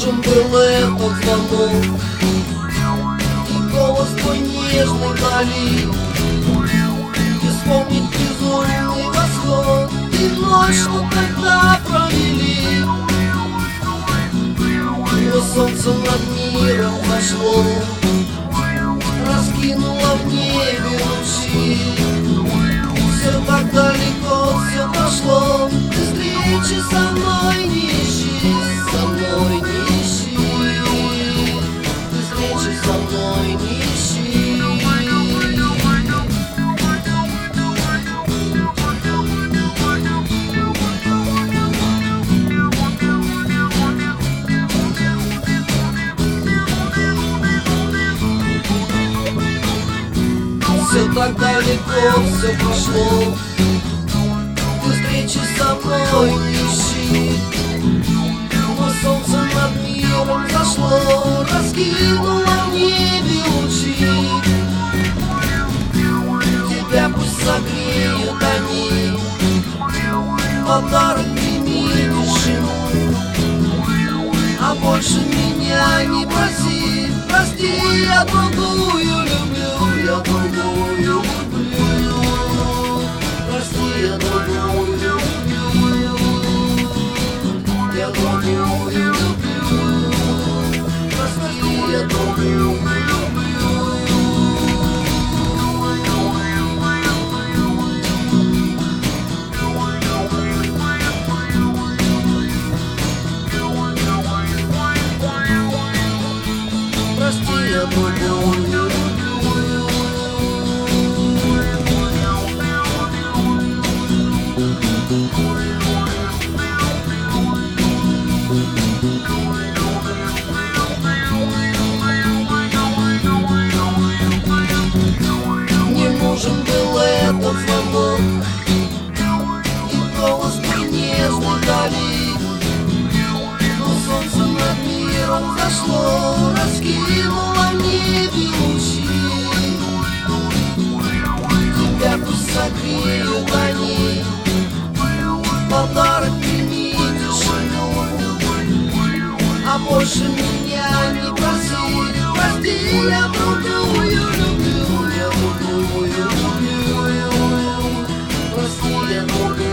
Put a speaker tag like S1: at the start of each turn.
S1: нужен был этот звонок и голос твой нежный вдали, и вспомнить безумный восход и ночь, что тогда провели. Но солнце над миром зашло, раскинуло в небе лучи. Все так далеко, все прошло, ты встречи со мной не ищи, со мной не ищи, ты встречи со мной не ищи. Все так далеко, все прошло, ты встречи со мной не ищи. Но солнце над миром зашло, раскинуло в небе лучи. Тебя пусть согреют они, подарок прими тишину. А больше меня не проси, прости, я другую люблю, я другую люблю. Прости, я другую люблю, я другую люблю. Прости, я другую люблю. Прости, я другую люблю. Не нужен был этот звонок и голос твой нежный вдали, но солнце над миром зашло, раскинуло в небе лучи. Тебя пусть согреют они, подарок прими тишину. А больше меня не проси, прости, я другую люблю, я другую люблю. Прости, я другую.